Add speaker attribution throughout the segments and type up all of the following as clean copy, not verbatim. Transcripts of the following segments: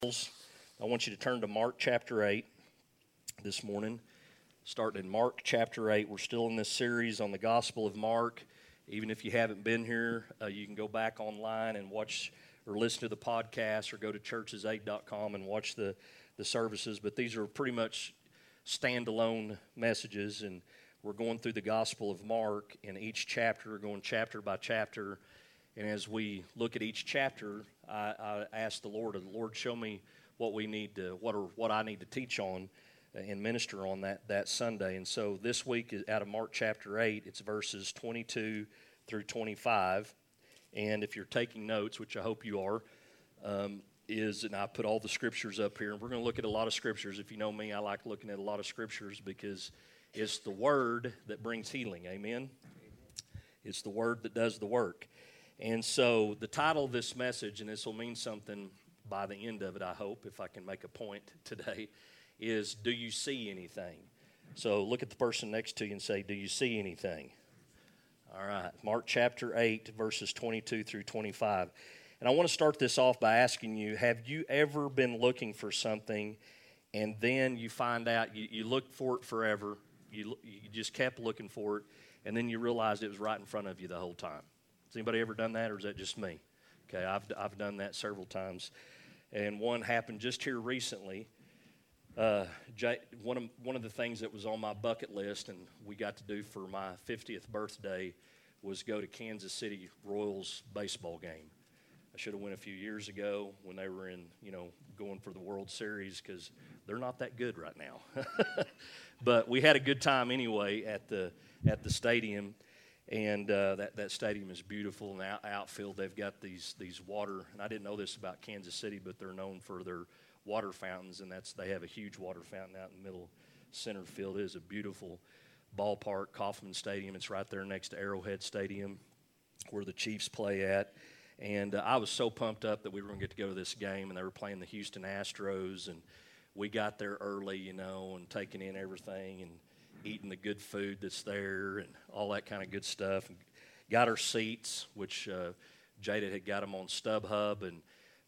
Speaker 1: I want you to turn to Mark chapter 8 this morning. Starting in Mark chapter 8, we're still in this series on the Gospel of Mark. Even if you haven't been here, you can go back online and watch or listen to the podcast or go to churches8.com and watch the services. But these are pretty much standalone messages, and we're going through the Gospel of Mark in each chapter, going chapter by chapter. And as we look at each chapter, I ask the Lord, show me what we need to, what I need to teach on and minister on that Sunday. And so this week is out of Mark chapter 8. It's verses 22 through 25. And if you're taking notes, which I hope you are, and I put all the scriptures up here. And we're going to look at a lot of scriptures. If you know me, I like looking at a lot of scriptures because it's the Word that brings healing. Amen? It's the Word that does the work. And so the title of this message, and this will mean something by the end of it, I hope, if I can make a point today, is Do You See Anything? So look at the person next to you and say, do you see anything? All right, Mark chapter 8, verses 22 through 25. And I want to start this off by asking you, have you ever been looking for something and then you find out you looked for it forever, you just kept looking for it, and then you realized it was right in front of you the whole time? Has anybody ever done that, or is that just me? Okay, I've done that several times, and one happened just here recently. One of the things that was on my bucket list, and we got to do for my 50th birthday, was go to Kansas City Royals baseball game. I should have went a few years ago when they were going for the World Series because they're not that good right now. But we had a good time anyway at the stadium. And that stadium is beautiful. And outfield, they've got these water. And I didn't know this about Kansas City, but they're known for their water fountains. And they have a huge water fountain out in the middle center field. It is a beautiful ballpark, Kauffman Stadium. It's right there next to Arrowhead Stadium, where the Chiefs play at. And I was so pumped up that we were going to get to go to this game. And they were playing the Houston Astros. And we got there early, and taking in everything and eating the good food that's there and all that kind of good stuff. And got our seats, which Jada had got them on StubHub. And,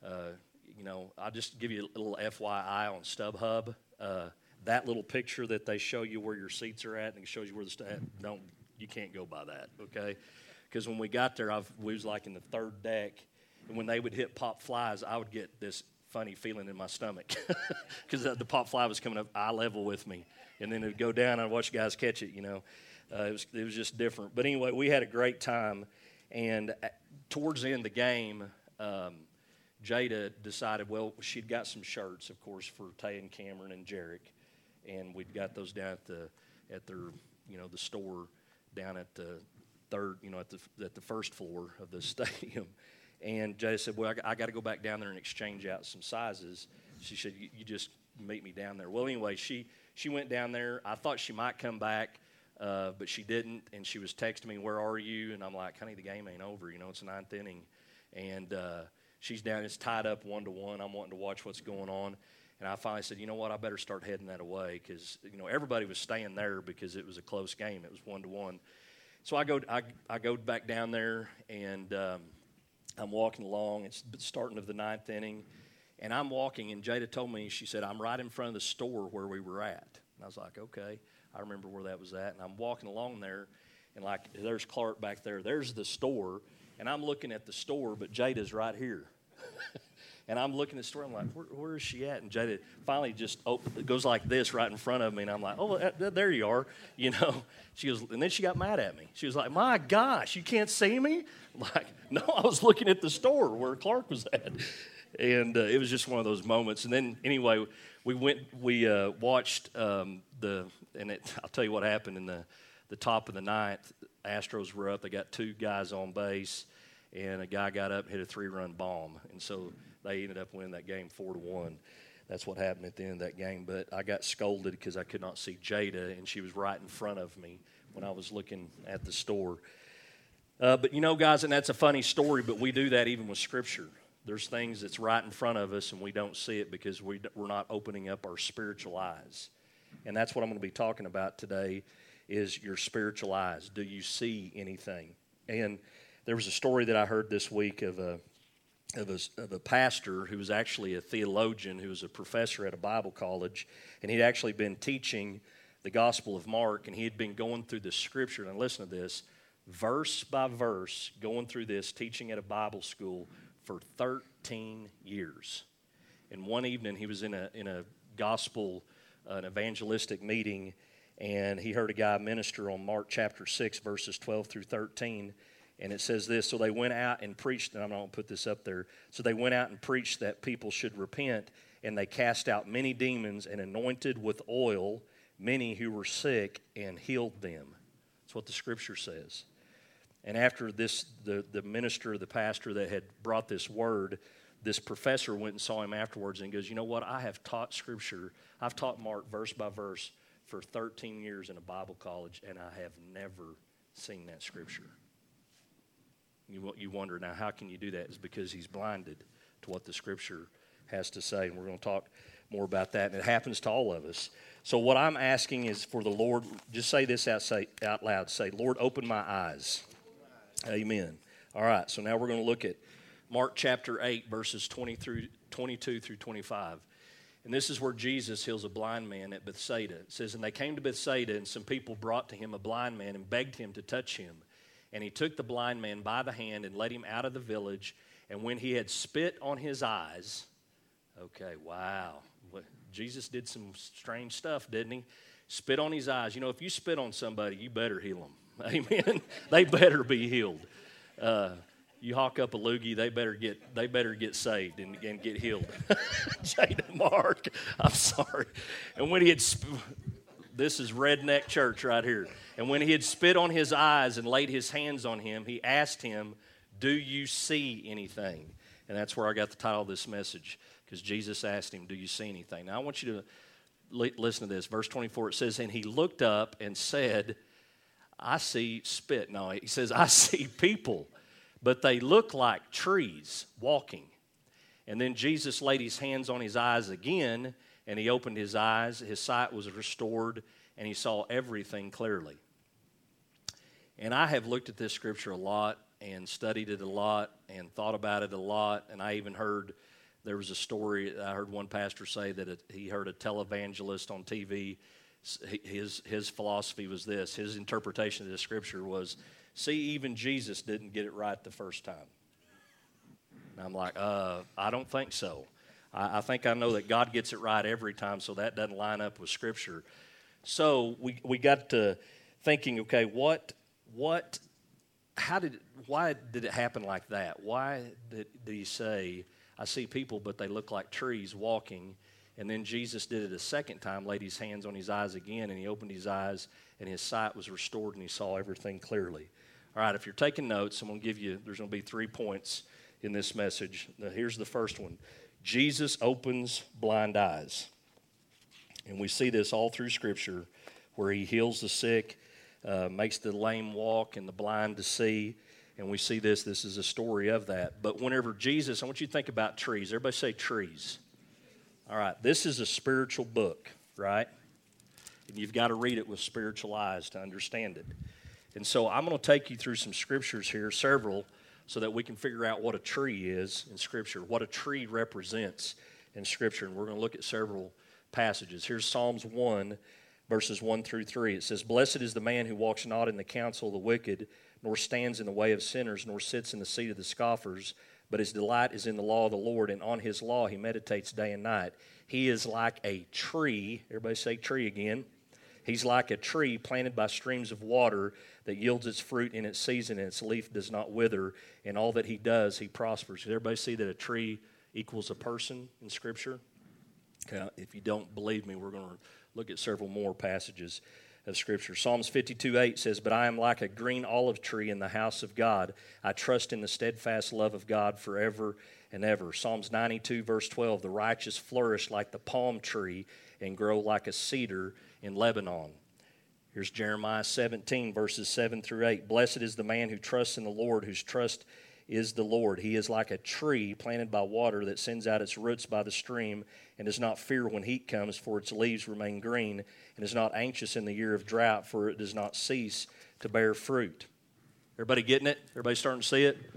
Speaker 1: I'll just give you a little FYI on StubHub. That little picture that they show you where your seats are at and it shows you where you can't go by that, okay? Because when we got there, we was like in the third deck. And when they would hit pop flies, I would get this funny feeling in my stomach because the pop fly was coming up eye level with me. And then it would go down and I'd watch guys catch it, It was just different. But anyway, we had a great time. And towards the end of the game, Jada decided, well, she'd got some shirts, of course, for Tay and Cameron and Jarek. And we'd got those down at their, the store down at the third, at the first floor of the stadium. And Jada said, well, I got to go back down there and exchange out some sizes. She said, you just meet me down there. Well, anyway, she went down there. I thought she might come back, but she didn't. And she was texting me, where are you? And I'm like, honey, the game ain't over. It's the ninth inning. And she's down. It's tied up 1-1. I'm wanting to watch what's going on. And I finally said, you know what, I better start heading that away because, everybody was staying there because it was a close game. It was 1-1. So I go back down there, and I'm walking along. It's the starting of the ninth inning. And I'm walking, and Jada told me, she said, I'm right in front of the store where we were at. And I was like, okay, I remember where that was at. And I'm walking along there, and there's Clark back there. There's the store, and I'm looking at the store, but Jada's right here. And I'm looking at the store, I'm like, where is she at? And Jada finally just goes like this right in front of me, and I'm like, oh, there you are, She goes, and then she got mad at me. She was like, my gosh, you can't see me? I'm like, no, I was looking at the store where Clark was at. And it was just one of those moments. And then, anyway, we watched I'll tell you what happened in the top of the ninth. Astros were up. They got two guys on base, and a guy got up and hit a 3-run bomb. And so they ended up winning that game 4-1. That's what happened at the end of that game. But I got scolded because I could not see Jada, and she was right in front of me when I was looking at the store. But, guys, and that's a funny story, but we do that even with Scripture. There's things that's right in front of us, and we don't see it because we're not opening up our spiritual eyes. And that's what I'm going to be talking about today is your spiritual eyes. Do you see anything? And there was a story that I heard this week of of a pastor who was actually a theologian, who was a professor at a Bible college, and he'd actually been teaching the Gospel of Mark, and he had been going through the Scripture, and listen to this, verse by verse, going through this, teaching at a Bible school for 13 years. And one evening, he was in a gospel, an evangelistic meeting, and he heard a guy minister on Mark chapter 6, verses 12 through 13, and it says this, so they went out and preached, and I'm not going to put this up there, so they went out and preached that people should repent, and they cast out many demons and anointed with oil many who were sick and healed them. That's what the Scripture says. And after this, the minister, the pastor that had brought this word, this professor went and saw him afterwards and goes, you know what, I have taught Scripture, I've taught Mark verse by verse for 13 years in a Bible college, and I have never seen that Scripture. You wonder, now how can you do that? It's because he's blinded to what the Scripture has to say, and we're going to talk more about that, and it happens to all of us. So what I'm asking is for the Lord, just say this out loud, say, Lord, open my eyes. Amen. All right, so now we're going to look at Mark chapter 8, verses 22 through 25. And this is where Jesus heals a blind man at Bethsaida. It says, and they came to Bethsaida, and some people brought to him a blind man and begged him to touch him. And he took the blind man by the hand and led him out of the village. And when he had spit on his eyes, okay, wow. Jesus did some strange stuff, didn't he? Spit on his eyes. You know, if you spit on somebody, you better heal them. Amen. They better be healed. You hawk up a loogie, they better get saved and get healed. Jada Mark, I'm sorry. And when he had, this is redneck church right here. And when he had spit on his eyes and laid his hands on him, he asked him, do you see anything? And that's where I got the title of this message, because Jesus asked him, do you see anything? Now I want you to listen to this. Verse 24, it says, and he looked up and said, I see spit. No, he says, I see people, but they look like trees walking. And then Jesus laid his hands on his eyes again, and he opened his eyes. His sight was restored, and he saw everything clearly. And I have looked at this scripture a lot and studied it a lot and thought about it a lot. And I even heard, there was a story, I heard one pastor say that he heard a televangelist on TV. His philosophy was this, his interpretation of this scripture was, see, even Jesus didn't get it right the first time. And I'm like, I don't think so. I think I know that God gets it right every time, so that doesn't line up with Scripture. So we got to thinking, okay, why did it happen like that? Why did he say, I see people, but they look like trees walking? And then Jesus did it a second time, laid his hands on his eyes again, and he opened his eyes, and his sight was restored, and he saw everything clearly. All right, if you're taking notes, I'm going to give you, there's going to be 3 points in this message. Now, here's the first one. Jesus opens blind eyes. And we see this all through Scripture, where he heals the sick, makes the lame walk and the blind to see. And we see this is a story of that. But whenever Jesus, I want you to think about trees. Everybody say trees. All right, this is a spiritual book, right? And you've got to read it with spiritual eyes to understand it. And so I'm going to take you through some scriptures here, several, so that we can figure out what a tree is in Scripture, what a tree represents in Scripture. And we're going to look at several passages. Here's Psalms 1, verses 1 through 3. It says, blessed is the man who walks not in the counsel of the wicked, nor stands in the way of sinners, nor sits in the seat of the scoffers, but his delight is in the law of the Lord, and on his law he meditates day and night. He is like a tree. Everybody say tree again. He's like a tree planted by streams of water that yields its fruit in its season, and its leaf does not wither. And all that he does, he prospers. Does everybody see that a tree equals a person in Scripture? Okay, if you don't believe me, we're going to look at several more passages of Scripture. Psalms 52:8 says, but I am like a green olive tree in the house of God. I trust in the steadfast love of God forever and ever. Psalms 92, verse 12, the righteous flourish like the palm tree and grow like a cedar in Lebanon. Here's Jeremiah 17, verses 7 through 8. Blessed is the man who trusts in the Lord, whose trust is the Lord. He is like a tree planted by water that sends out its roots by the stream and does not fear when heat comes, for its leaves remain green, and is not anxious in the year of drought, for it does not cease to bear fruit. Everybody getting it? Everybody starting to see it?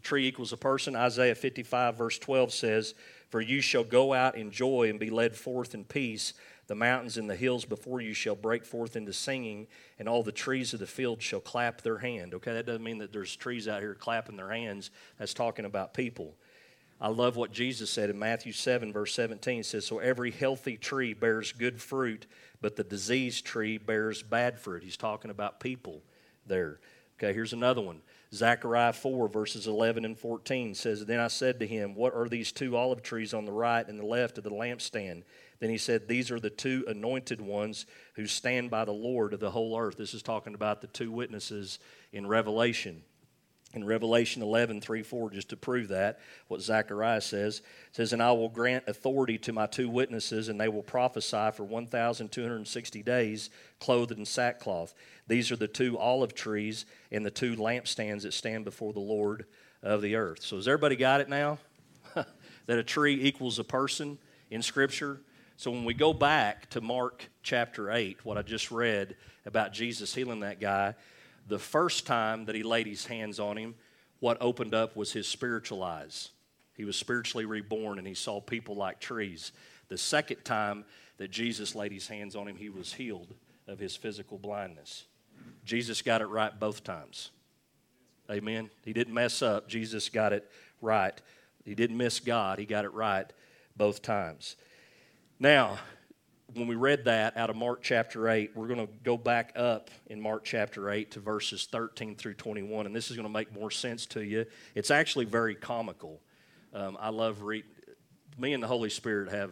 Speaker 1: tree equals a person. Isaiah 55 verse 12 says, "For you shall go out in joy and be led forth in peace. The mountains and the hills before you shall break forth into singing, and all the trees of the field shall clap their hand." Okay, that doesn't mean that there's trees out here clapping their hands. That's talking about people. I love what Jesus said in Matthew 7, verse 17. It says, "So every healthy tree bears good fruit, but the diseased tree bears bad fruit." He's talking about people there. Okay, here's another one. Zechariah 4, verses 11 and 14 says, "Then I said to him, what are these two olive trees on the right and the left of the lampstand? Then he said, these are the two anointed ones who stand by the Lord of the whole earth." This is talking about the two witnesses in Revelation. In Revelation 11, 3, 4, just to prove that, what Zechariah says, it says, "And I will grant authority to my two witnesses, and they will prophesy for 1,260 days, clothed in sackcloth. These are the two olive trees and the two lampstands that stand before the Lord of the earth." So has everybody got it now? That a tree equals a person in Scripture? So when we go back to Mark chapter 8, what I just read about Jesus healing that guy, the first time that he laid his hands on him, what opened up was his spiritual eyes. He was spiritually reborn, and he saw people like trees. The second time that Jesus laid his hands on him, he was healed of his physical blindness. Jesus got it right both times. Amen. He didn't mess up. Jesus got it right. He didn't miss God. He got it right both times. Now, when we read that out of Mark chapter 8, we're going to go back up in Mark chapter 8 to verses 13 through 21, and this is going to make more sense to you. It's actually very comical. I love reading. Me and the Holy Spirit have,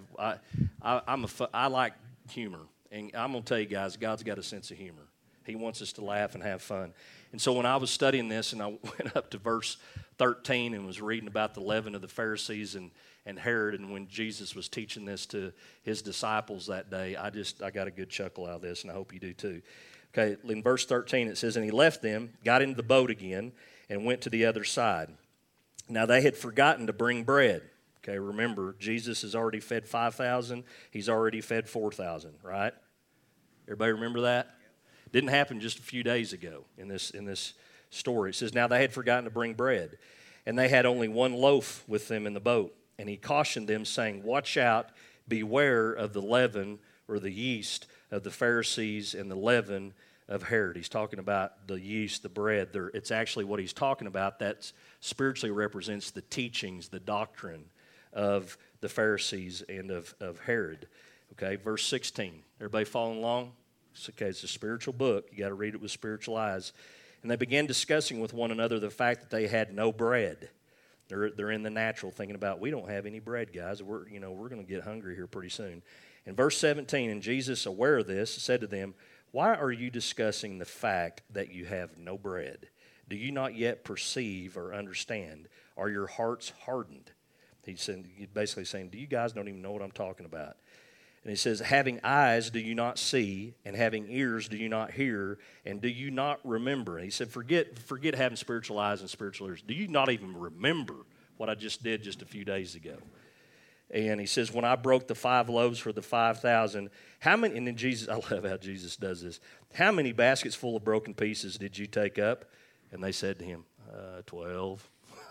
Speaker 1: I like humor, and I'm going to tell you guys, God's got a sense of humor. He wants us to laugh and have fun. And so when I was studying this, and I went up to verse 13 and was reading about the leaven of the Pharisees and Herod, and when Jesus was teaching this to his disciples that day, I got a good chuckle out of this, and I hope you do too. Okay, in verse 13 it says, "And he left them, got into the boat again, and went to the other side. Now they had forgotten to bring bread." Okay, remember, Jesus has already fed 5,000. He's already fed 4,000, right? Everybody remember that? Didn't happen just a few days ago in this story. It says, "Now they had forgotten to bring bread, and they had only one loaf with them in the boat. And he cautioned them, saying, watch out, beware of the leaven," or the yeast, "of the Pharisees and the leaven of Herod." He's talking about the yeast, the bread. It's actually what he's talking about that spiritually represents the teachings, the doctrine of the Pharisees and of Herod. Okay, verse 16. Everybody following along? It's a spiritual book. You got to read it with spiritual eyes. "And they began discussing with one another the fact that they had no bread." They're in the natural, thinking about, we don't have any bread, guys. We're going to get hungry here pretty soon. In verse 17, "And Jesus, aware of this, said to them, why are you discussing the fact that you have no bread? Do you not yet perceive or understand? Are your hearts hardened?" He's basically saying, do you guys don't even know what I'm talking about? And he says, "Having eyes do you not see, and having ears do you not hear, and do you not remember?" And he said, forget having spiritual eyes and spiritual ears. Do you not even remember what I just did just a few days ago? And he says, "When I broke the 5 loaves for the 5,000, how many," and then Jesus, I love how Jesus does this, "how many baskets full of broken pieces did you take up?" And they said to him, 12.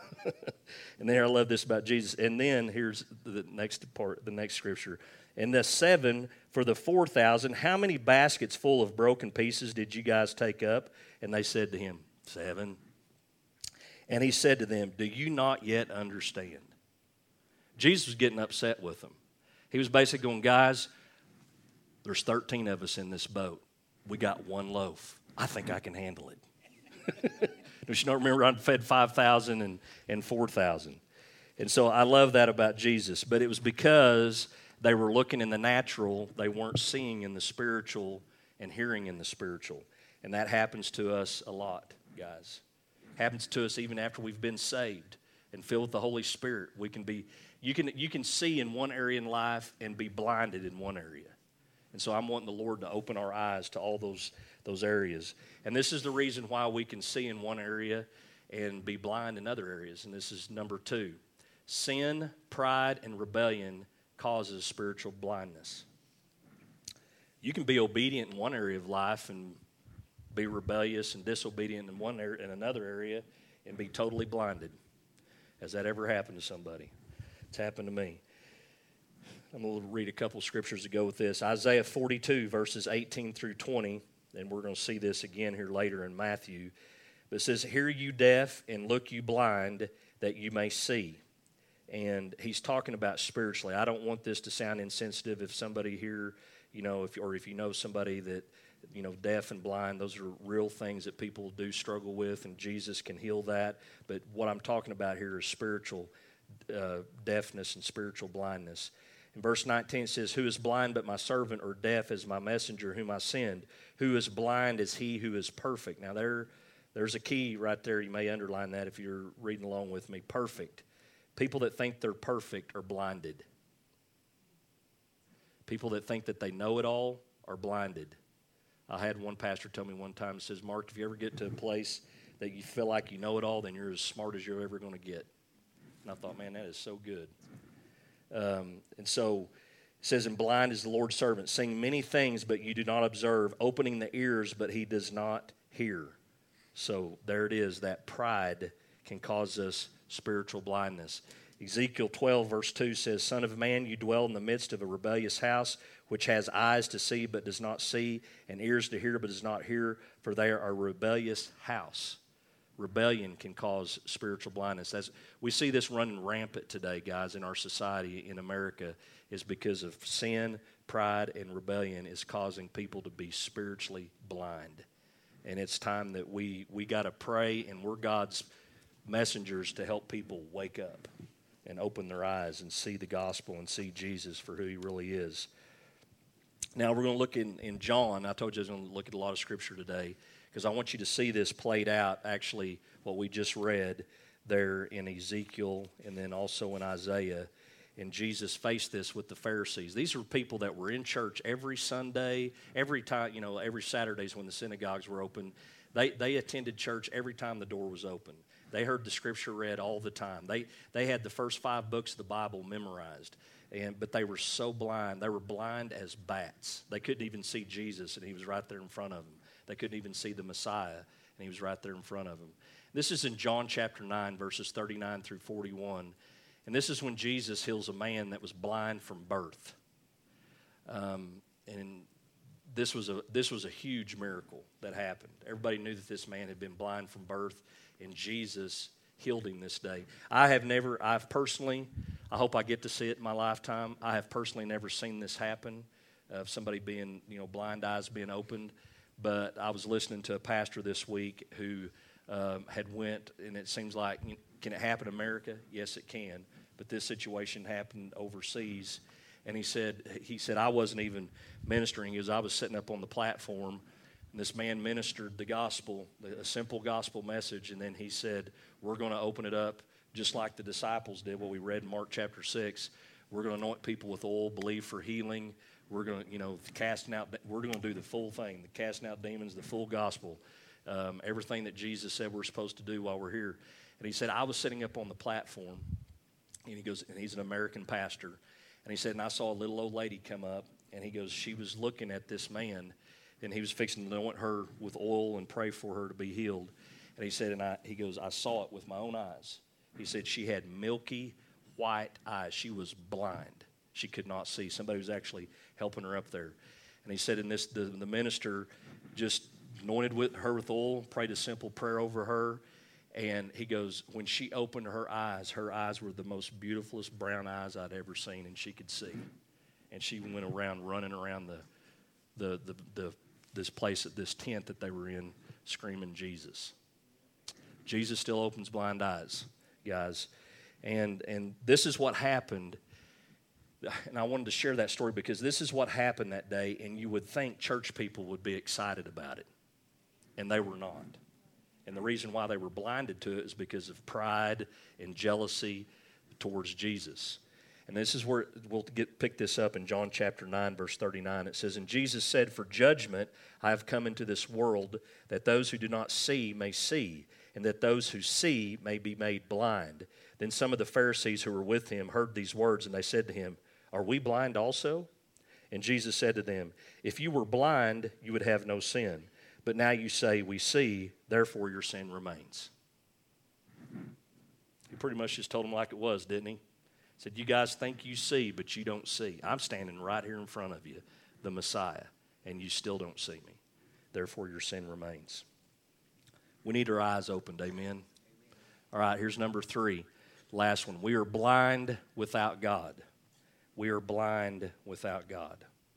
Speaker 1: And then I love this about Jesus. And then here's the next part, the next scripture. "And the 7 for the 4,000, how many baskets full of broken pieces did you guys take up?" And they said to him, 7. And he said to them, "Do you not yet understand?" Jesus was getting upset with them. He was basically going, guys, there's 13 of us in this boat. We got 1 loaf. I think I can handle it. Don't you not remember I fed 5,000 and 4,000? And so I love that about Jesus. But it was because they were looking in the natural, they weren't seeing in the spiritual and hearing in the spiritual. And that happens to us a lot, guys. Happens to us even after we've been saved and filled with the Holy Spirit. We can be, you can see in one area in life and be blinded in one area. And so I'm wanting the Lord to open our eyes to all those areas. And this is the reason why we can see in one area and be blind in other areas. And this is number 2. Sin, pride, and rebellion causes spiritual blindness. You can be obedient in one area of life and be rebellious and disobedient in one area, in another area, and be totally blinded. Has that ever happened to somebody? It's happened to me. I'm going to read a couple scriptures to go with this. Isaiah 42, verses 18 through 20, and we're going to see this again here later in Matthew. But it says, "Hear you deaf, and look you blind, that you may see." And he's talking about spiritually. I don't want this to sound insensitive. If somebody here, if you know somebody that, deaf and blind, those are real things that people do struggle with, and Jesus can heal that. But what I'm talking about here is spiritual deafness and spiritual blindness. In verse 19 it says, "Who is blind but my servant, or deaf as my messenger whom I send? Who is blind as he who is perfect?" Now there's a key right there. You may underline that if you're reading along with me. Perfect. People that think they're perfect are blinded. People that think that they know it all are blinded. I had one pastor tell me one time, says, "Mark, if you ever get to a place that you feel like you know it all, then you're as smart as you're ever going to get." And I thought, man, that is so good. And so it says, "And blind is the Lord's servant, saying many things, but you do not observe, opening the ears, but he does not hear." So there it is, that pride can cause us spiritual blindness. Ezekiel 12, verse 2 says, "Son of man, you dwell in the midst of a rebellious house, which has eyes to see but does not see, and ears to hear but does not hear, for they are a rebellious house." Rebellion can cause spiritual blindness. We see this running rampant today, guys, in our society in America, is because of sin, pride, and rebellion is causing people to be spiritually blind. And it's time that we got to pray, and we're God's messengers to help people wake up and open their eyes and see the gospel and see Jesus for who he really is. Now we're going to look in John. I told you I was going to look at a lot of scripture today because I want you to see this played out, actually, what we just read there in Ezekiel and then also in Isaiah. And Jesus faced this with the Pharisees. These are people that were in church every Sunday, every time, every Saturdays when the synagogues were open. They attended church every time the door was open. They heard the scripture read all the time. They had the first 5 books of the Bible memorized. But they were so blind. They were blind as bats. They couldn't even see Jesus, and he was right there in front of them. They couldn't even see the Messiah, and he was right there in front of them. This is in John chapter 9, verses 39 through 41. And this is when Jesus heals a man that was blind from birth. And this was a huge miracle that happened. Everybody knew that this man had been blind from birth, and Jesus healed him this day. I hope I get to see it in my lifetime. I have personally never seen this happen, of somebody being, blind eyes being opened. But I was listening to a pastor this week who had went, and it seems like, can it happen in America? Yes, it can. But this situation happened overseas. And he said, I wasn't even ministering. I was sitting up on the platform, and this man ministered the gospel, a simple gospel message. And then he said, we're going to open it up just like the disciples did, what we read in Mark chapter 6. We're going to anoint people with oil, believe for healing. We're going to, we're going to do the full thing, the casting out demons, the full gospel, everything that Jesus said we're supposed to do while we're here. And he said, I was sitting up on the platform, and he goes, and he's an American pastor. And he said, and I saw a little old lady come up, and he goes, she was looking at this man, and he was fixing to anoint her with oil and pray for her to be healed. And he said, he goes, I saw it with my own eyes. He said she had milky white eyes. She was blind. She could not see. Somebody was actually helping her up there. And he said, the minister just anointed her with oil, prayed a simple prayer over her. And he goes, when she opened her eyes were the most beautifulest brown eyes I'd ever seen, and she could see. And she went around running around this place, at this tent that they were in, screaming Jesus. Jesus still opens blind eyes, guys. And this is what happened. And I wanted to share that story because this is what happened that day, and you would think church people would be excited about it. And they were not. And the reason why they were blinded to it is because of pride and jealousy towards Jesus. And this is where we'll pick this up in John chapter 9, verse 39. It says, and Jesus said, for judgment I have come into this world, that those who do not see may see, and that those who see may be made blind. Then some of the Pharisees who were with him heard these words, and they said to him, are we blind also? And Jesus said to them, if you were blind, you would have no sin. But now you say, we see, therefore your sin remains. He pretty much just told them like it was, didn't he? He said, you guys think you see, but you don't see. I'm standing right here in front of you, the Messiah, and you still don't see me. Therefore, your sin remains. We need our eyes opened, amen? All right, here's number 3, last one. We are blind without God. We are blind without God.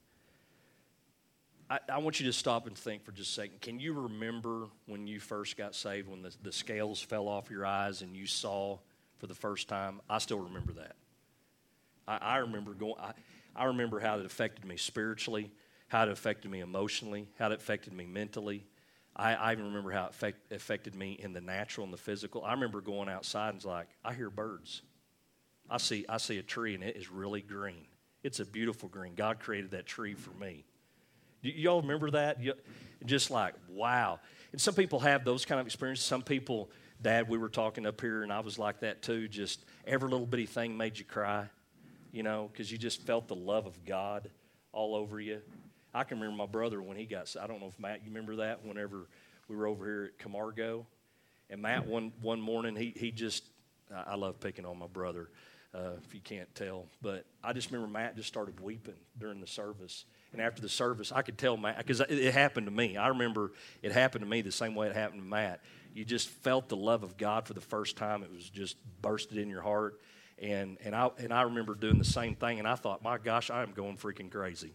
Speaker 1: I want you to stop and think for just a second. Can you remember when you first got saved, when the scales fell off your eyes and you saw for the first time? I still remember that. I remember how it affected me spiritually, how it affected me emotionally, how it affected me mentally. I even remember how it affected me in the natural and the physical. I remember going outside and it's like, I hear birds. I see a tree and it is really green. It's a beautiful green. God created that tree for me. Y'all remember that? Just like, wow. And some people have those kind of experiences. Some people, Dad, we were talking up here, and I was like that too. Just every little bitty thing made you cry, because you just felt the love of God all over you. I can remember my brother when he got, I don't know if Matt, you remember that, whenever we were over here at Camargo. And Matt, one morning, he just, I love picking on my brother, if you can't tell. But I just remember Matt just started weeping during the service. And after the service, I could tell Matt, because it happened to me. I remember it happened to me the same way it happened to Matt. You just felt the love of God for the first time. It was just bursted in your heart. And I remember doing the same thing. And I thought, my gosh, I am going freaking crazy,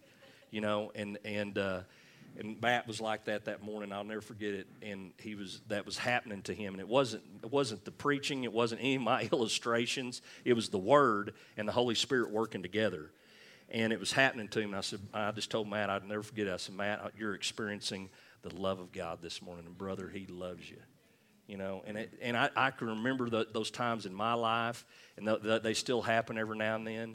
Speaker 1: And Matt was like that morning. I'll never forget it. And that was happening to him. And it wasn't the preaching. It wasn't any of my illustrations. It was the Word and the Holy Spirit working together. And it was happening to him. And I just told Matt, I'd never forget it. I said, Matt, you're experiencing the love of God this morning. And brother, He loves you. And I can remember those times in my life, and they still happen every now and then,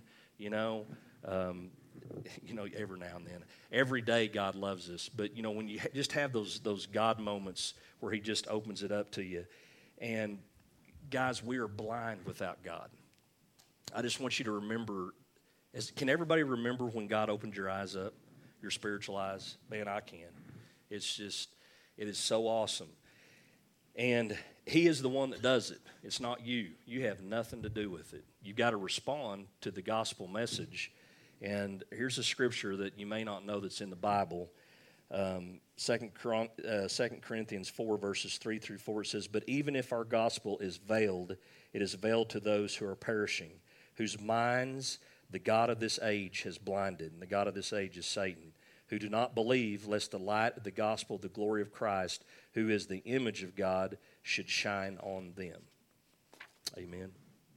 Speaker 1: every now and then. Every day God loves us. But, when you just have those God moments where He just opens it up to you. And, guys, we are blind without God. I just want you to remember, can everybody remember when God opened your eyes up, your spiritual eyes? Man, I can. It is so awesome. And He is the one that does it. It's not you. You have nothing to do with it. You've got to respond to the gospel message. And here's a scripture that you may not know that's in the Bible. 2 Corinthians 4, verses 3 through 4, it says, "But even if our gospel is veiled, it is veiled to those who are perishing, whose minds the God of this age has blinded." And the God of this age is Satan, "who do not believe, lest the light of the gospel, the glory of Christ, who is the image of God, should shine on them." Amen.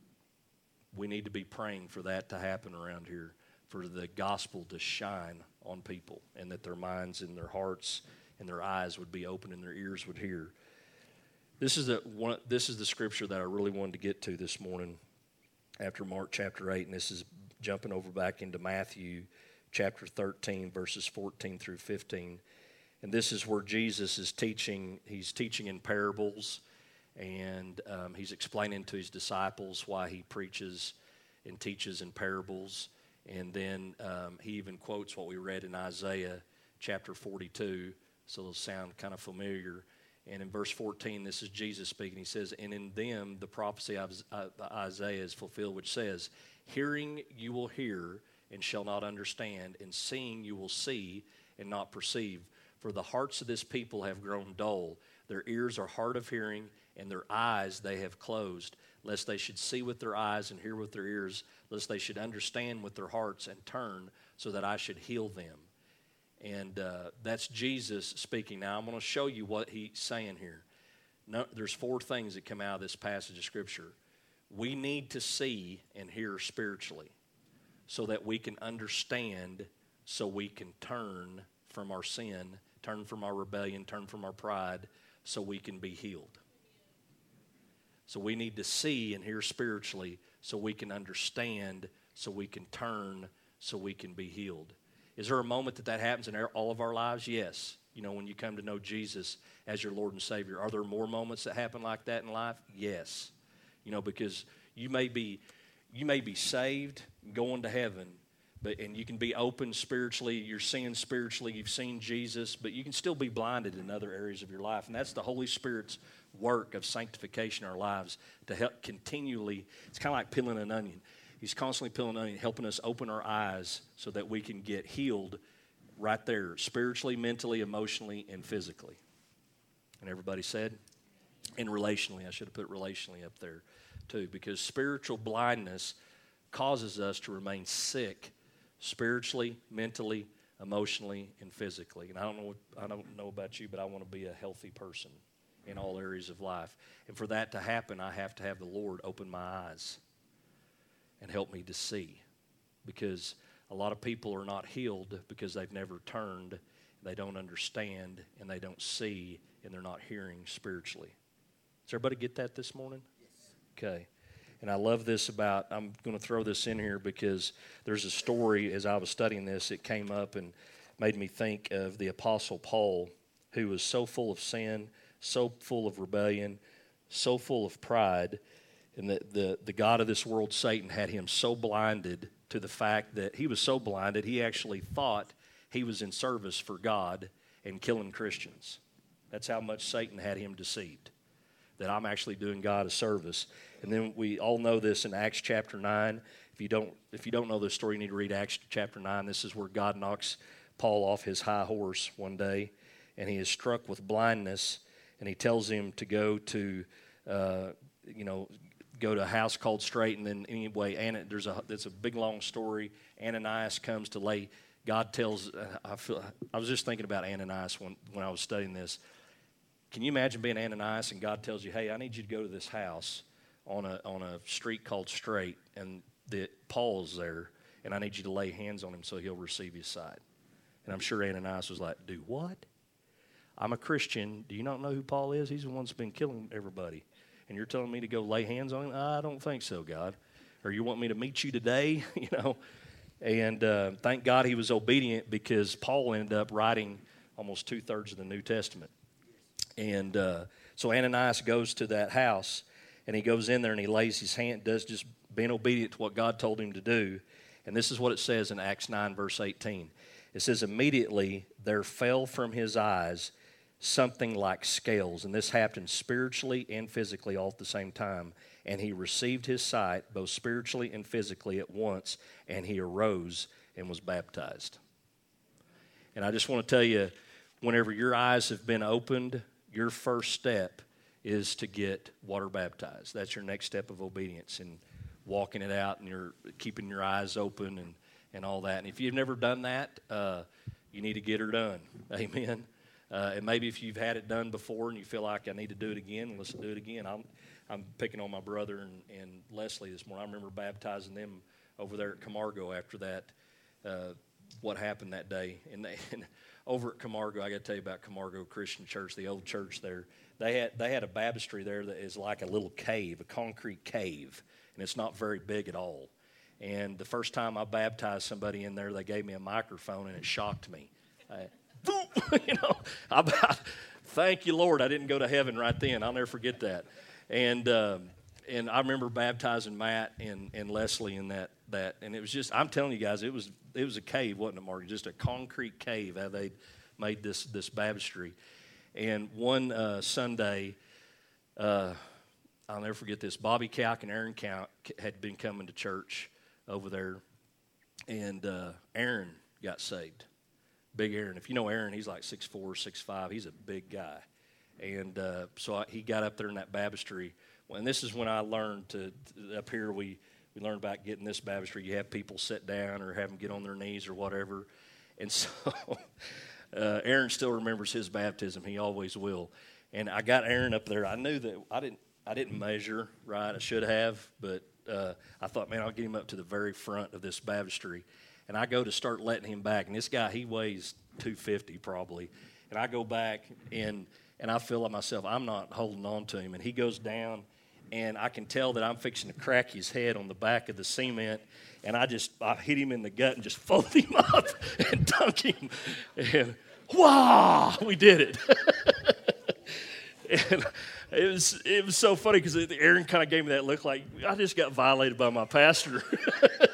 Speaker 1: We need to be praying for that to happen around here, for the gospel to shine on people, and that their minds and their hearts and their eyes would be open and their ears would hear. This is the scripture that I really wanted to get to this morning after Mark chapter 8, and this is jumping over back into Matthew chapter 13, verses 14 through 15. And this is where Jesus is teaching. He's teaching in parables, and he's explaining to his disciples why he preaches and teaches in parables. And then he even quotes what we read in Isaiah chapter 42, so it'll sound kind of familiar. And in verse 14, this is Jesus speaking. He says, "And in them the prophecy of Isaiah is fulfilled, which says, Hearing you will hear and shall not understand, and seeing you will see and not perceive. For the hearts of this people have grown dull. Their ears are hard of hearing, and their eyes they have closed, lest they should see with their eyes and hear with their ears, lest they should understand with their hearts and turn, so that I should heal them." And that's Jesus speaking. Now, I'm going to show you what he's saying here. There's 4 things that come out of this passage of Scripture. We need to see and hear spiritually so that we can understand, so we can turn from our sin, turn from our rebellion, turn from our pride, so we can be healed. So we need to see and hear spiritually so we can understand, so we can turn, so we can be healed. Is there a moment that happens in all of our lives? Yes. When you come to know Jesus as your Lord and Savior. Are there more moments that happen like that in life? Yes. Because you may be saved, going to heaven, and you can be open spiritually, you're seeing spiritually, you've seen Jesus, but you can still be blinded in other areas of your life. And that's the Holy Spirit's work of sanctification in our lives to help continually. It's kind of like peeling an onion. He's constantly peeling an onion, helping us open our eyes so that we can get healed right there, spiritually, mentally, emotionally, and physically. And everybody said? And relationally. I should have put relationally up there too, because spiritual blindness causes us to remain sick spiritually, mentally, emotionally, and physically. And I don't know about you, but I want to be a healthy person in all areas of life. And for that to happen, I have to have the Lord open my eyes and help me to see. Because a lot of people are not healed because they've never turned, they don't understand, and they don't see, and they're not hearing spiritually. Does everybody get that this morning? Yes. Okay. And I love this about, I'm going to throw this in here because there's a story, as I was studying this, it came up and made me think of the Apostle Paul, who was so full of sin, so full of rebellion, so full of pride, and the God of this world, Satan, had him so blinded to the fact that he was so blinded, he actually thought he was in service for God and killing Christians. That's how much Satan had him deceived, that I'm actually doing God a service. And then we all know this in Acts chapter 9. If you don't know this story, you need to read Acts chapter 9. This is where God knocks Paul off his high horse one day, and he is struck with blindness, and he tells him to go to a house called Straight. And then anyway, it's a big long story. Ananias comes to lay. God tells. I was just thinking about Ananias when I was studying this. Can you imagine being Ananias and God tells you, "Hey, I need you to go to this house on a street called Straight, and Paul's there, and I need you to lay hands on him so he'll receive his sight." And I'm sure Ananias was like, "Do what? I'm a Christian. Do you not know who Paul is? He's the one that's been killing everybody. And you're telling me to go lay hands on him? I don't think so, God. Or you want me to meet you today?" And thank God he was obedient, because Paul ended up writing almost 2/3 of the New Testament. And so Ananias goes to that house, and he goes in there and he lays his hand, does just being obedient to what God told him to do. And this is what it says in Acts 9, verse 18. It says, "Immediately there fell from his eyes something like scales." And this happened spiritually and physically all at the same time. And he received his sight, both spiritually and physically, at once. And he arose and was baptized. And I just want to tell you, whenever your eyes have been opened, your first step is to get water baptized. That's your next step of obedience, and walking it out, and you're keeping your eyes open and all that. And if you've never done that, you need to get her done. Amen. And maybe if you've had it done before and you feel like I need to do it again, let's do it again. I'm picking on my brother and Leslie this morning. I remember baptizing them over there at Camargo after that, what happened that day. And over at Camargo, I got to tell you about Camargo Christian Church, the old church there. They had a baptistry there that is like a little cave, a concrete cave, and it's not very big at all. And the first time I baptized somebody in there, they gave me a microphone, and it shocked me. Thank you, Lord, I didn't go to heaven right then. I'll never forget that. And I remember baptizing Matt and Leslie in that, and it was just, I'm telling you guys, it was a cave, wasn't it, Mark? Just a concrete cave, how they made this baptistry. And one Sunday, I'll never forget this, Bobby Calk and Aaron Calk had been coming to church over there, and Aaron got saved. Big Aaron. If you know Aaron, he's like 6'4", 6'5". He's a big guy. And so he got up there in that baptistry. And this is when I learned up here we learned about getting this baptistry. You have people sit down or have them get on their knees or whatever. And so Aaron still remembers his baptism. He always will. And I got Aaron up there. I knew that I didn't measure right. I should have, but I thought, man, I'll get him up to the very front of this baptistry. And I go to start letting him back. And this guy, he weighs 250 probably. And I go back, and I feel like myself, I'm not holding on to him. And he goes down, and I can tell that I'm fixing to crack his head on the back of the cement. And I hit him in the gut and just fold him up and dunk him. And wow, we did it. And it was so funny because Aaron kind of gave me that look like, I just got violated by my pastor.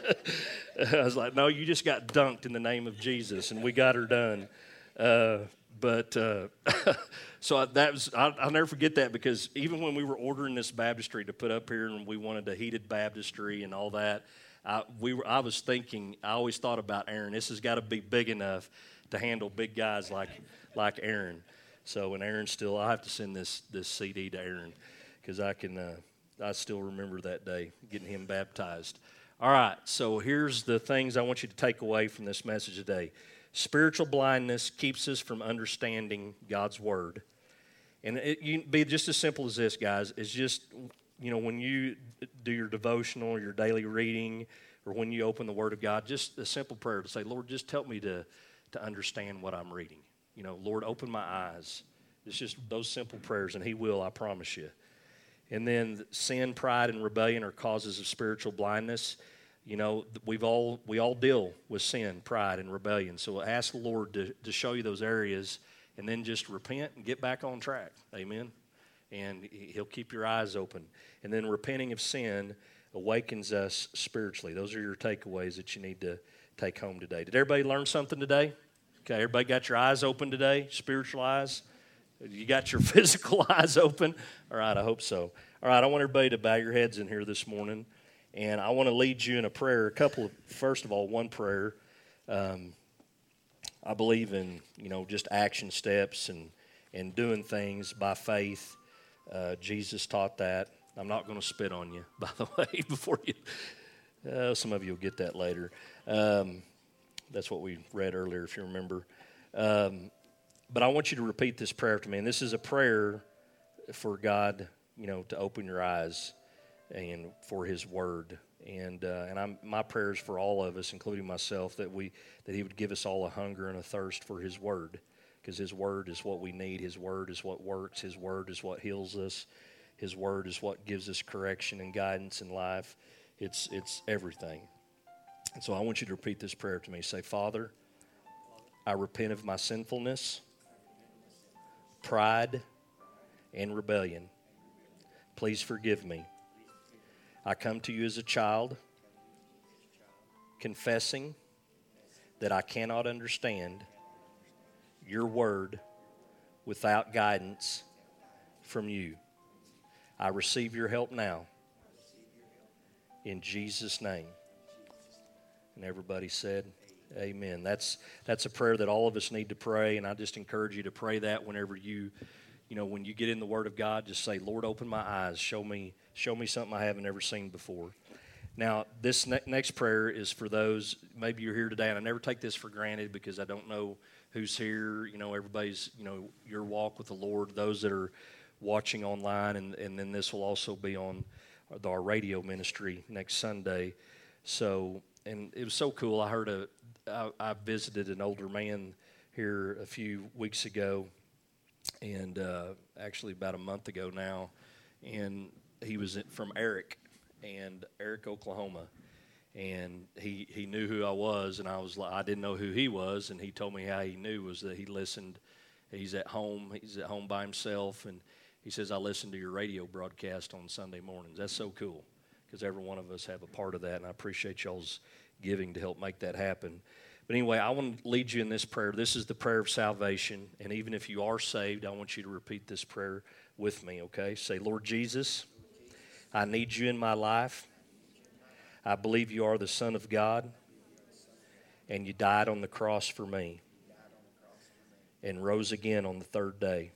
Speaker 1: I was like, no, you just got dunked in the name of Jesus, and we got her done. But so I'll never forget that, because even when we were ordering this baptistry to put up here and we wanted a heated baptistry and all that, I always thought about Aaron. This has got to be big enough to handle big guys like Aaron. So, and Aaron I'll have to send this CD to Aaron, because I still remember that day, getting him baptized. All right, so here's the things I want you to take away from this message today. Spiritual blindness keeps us from understanding God's Word. And you can be just as simple as this, guys. It's just, when you do your devotional or your daily reading, or when you open the Word of God, just a simple prayer to say, Lord, just help me to understand what I'm reading. Lord, open my eyes. It's just those simple prayers, and He will, I promise you. And then sin, pride, and rebellion are causes of spiritual blindness. We all deal with sin, pride, and rebellion. So ask the Lord to show you those areas, and then just repent and get back on track. Amen. And He'll keep your eyes open. And then repenting of sin awakens us spiritually. Those are your takeaways that you need to take home today. Did everybody learn something today? Okay, everybody got your eyes open today, spiritual eyes? You got your physical eyes open? All right, I hope so. All right, I want everybody to bow your heads in here this morning, and I want to lead you in a prayer. First of all, one prayer. I believe in, just action steps and doing things by faith. Jesus taught that. I'm not going to spit on you, by the way, before you. Some of you will get that later. That's what we read earlier, if you remember. But I want you to repeat this prayer to me. And this is a prayer for God, to open your eyes and for His Word. And my prayer is for all of us, including myself, that He would give us all a hunger and a thirst for His Word. Because His Word is what we need. His Word is what works. His Word is what heals us. His Word is what gives us correction and guidance in life. It's everything. And so I want you to repeat this prayer to me. Say, Father, I repent of my sinfulness, pride, and rebellion. Please forgive me. I come to you as a child, confessing that I cannot understand your word without guidance from you. I receive your help now. In Jesus' name. And everybody said, amen. That's a prayer that all of us need to pray, and I just encourage you to pray that whenever when you get in the Word of God, just say, Lord, open my eyes. Show me something I haven't ever seen before. Now, this next prayer is for those, maybe you're here today, and I never take this for granted because I don't know who's here. Everybody's, your walk with the Lord, those that are watching online, and then this will also be on our radio ministry next Sunday. So, and it was so cool. I visited an older man here a few weeks ago, and actually about a month ago now, and he was from Eric, Oklahoma, and he knew who I was, and I didn't know who he was, and he told me how he knew was that he listened. He's at home by himself, and he says, I listen to your radio broadcast on Sunday mornings. That's so cool, because every one of us have a part of that, and I appreciate y'all's giving to help make that happen. But anyway, I want to lead you in this prayer. This is the prayer of salvation, and even if you are saved, I want you to repeat this prayer with me, okay? Say, Lord Jesus, I need you in my life. I believe you are the Son of God, and you died on the cross for me and rose again on the third day.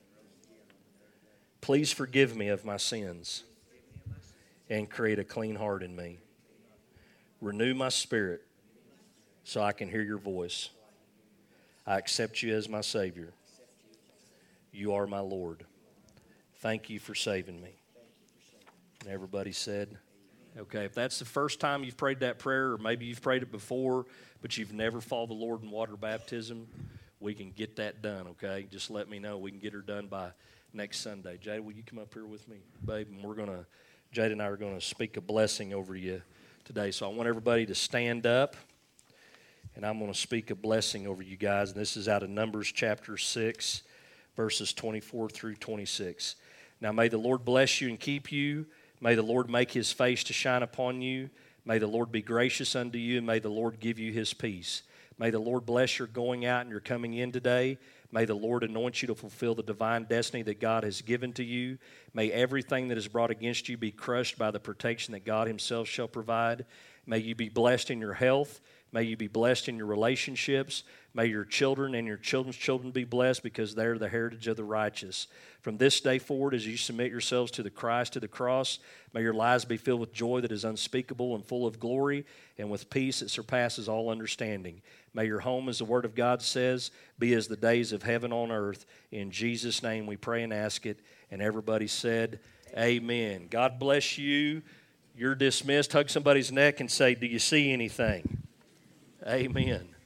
Speaker 1: Please forgive me of my sins and create a clean heart in me. Renew my spirit so I can hear your voice. I accept you as my Savior. You are my Lord. Thank you for saving me. And everybody said, okay, if that's the first time you've prayed that prayer, or maybe you've prayed it before, but you've never followed the Lord in water baptism, we can get that done, okay? Just let me know. We can get her done by next Sunday. Jade, will you come up here with me, babe? And Jade and I are going to speak a blessing over you today. So I want everybody to stand up, and I'm going to speak a blessing over you guys. And this is out of Numbers chapter 6, verses 24 through 26. Now may the Lord bless you and keep you. May the Lord make his face to shine upon you. May the Lord be gracious unto you, and may the Lord give you his peace. May the Lord bless your going out and your coming in today. May the Lord anoint you to fulfill the divine destiny that God has given to you. May everything that is brought against you be crushed by the protection that God himself shall provide. May you be blessed in your health. May you be blessed in your relationships. May your children and your children's children be blessed because they are the heritage of the righteous. From this day forward, as you submit yourselves to the Christ, to the cross, may your lives be filled with joy that is unspeakable and full of glory and with peace that surpasses all understanding. May your home, as the Word of God says, be as the days of heaven on earth. In Jesus' name we pray and ask it. And everybody said, amen. God bless you. You're dismissed. Hug somebody's neck and say, do you see anything? Amen.